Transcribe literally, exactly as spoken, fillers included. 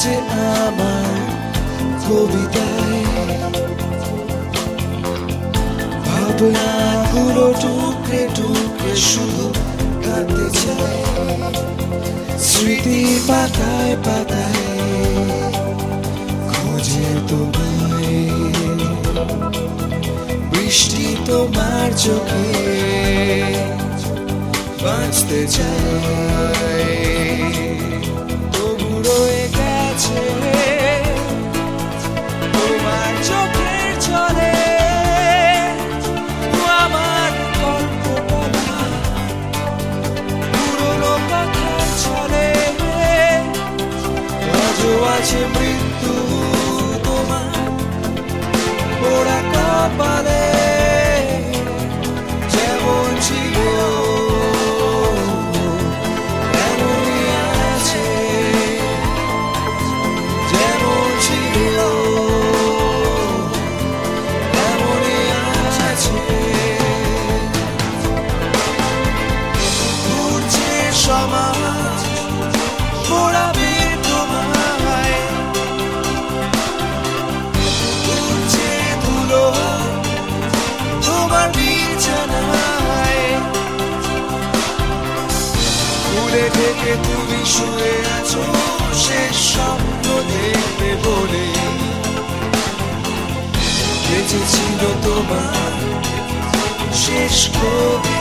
যে আমার কবিতায় ভাবনাগুলো টুকরে টুকরে শুধু কাঁদতে চায় স্মৃতি পাতায় পাতায় খোঁজে তোমায় বৃষ্টি তোমার চোখে বাঁচতে চায় তবু রয়ে গেছে তোমার চোখের জলে আমার গল্প বলা পুরনো কথার ছলে আজও আছে মৃত্যু তোমার পোড়া কপালে যেমন ছিল এমনই আছে যেমন ছিল এমনই আছে ঘুরছে সমাজ পোড়াবে তোমায় ঘুরছে ধুলো তোমার বিছানায় ভুলে থেকে তুমি শুয়ে আছো শেষ স্বপ্ন দেখবে বলে বেঁচে ছিল তোমার শেষ কবি